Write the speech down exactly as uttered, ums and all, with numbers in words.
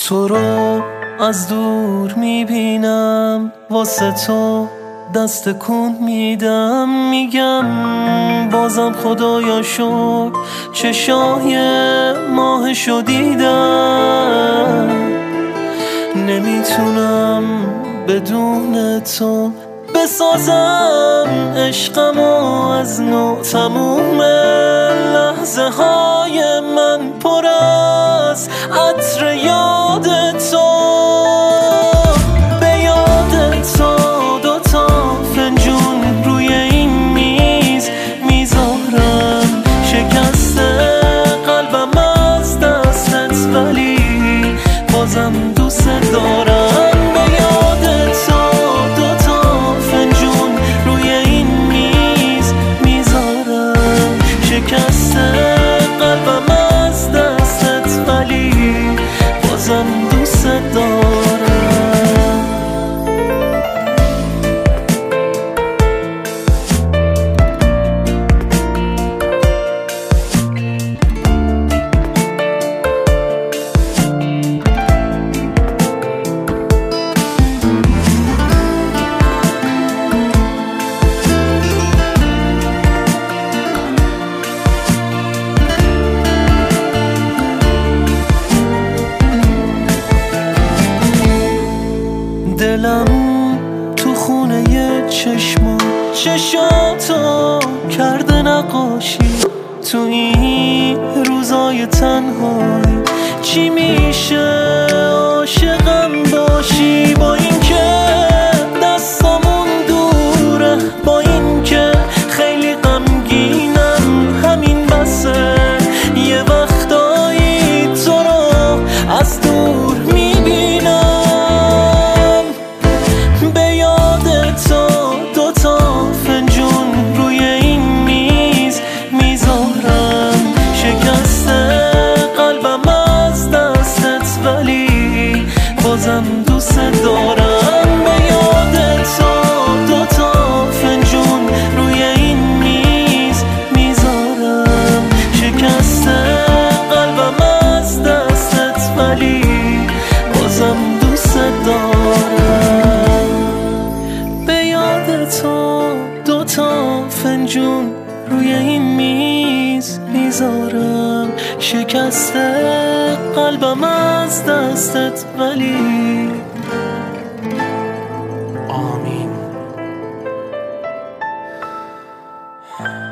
تو رو از دور میبینم، واسه تو دست کن میدم، میگم بازم خدایا شکر چشای ماهشو دیدم. نمیتونم بدون تو بسازم عشقمو از نو، تموم لحظه های من پر از عطر یاد تو. به یاد تو دوتا فنجون روی این میز میذارم، شکسته قلبم از دستت ولی بازم دوست دارم. شکسته قلبم از دستت ولی بازم دوست دارم. دلم تو خونه ی چشما چشاتو کرده نقاشی، تو این روزای تنهایی چی میشه عاشقم باشی؟ با این که دستامون دوره، با این که خیلی غمگینم، همین بسه یه وقتایی تو رو از دور میبینم. بازم دوست دارم. به یاد تو دوتا فنجون روی این میز میذارم، شکسته قلبم از دستت ولی بازم دوست دارم. به یاد تو دوتا فنجون روی این میز میذارم، شکسته قلبم از دستت ولی آمین.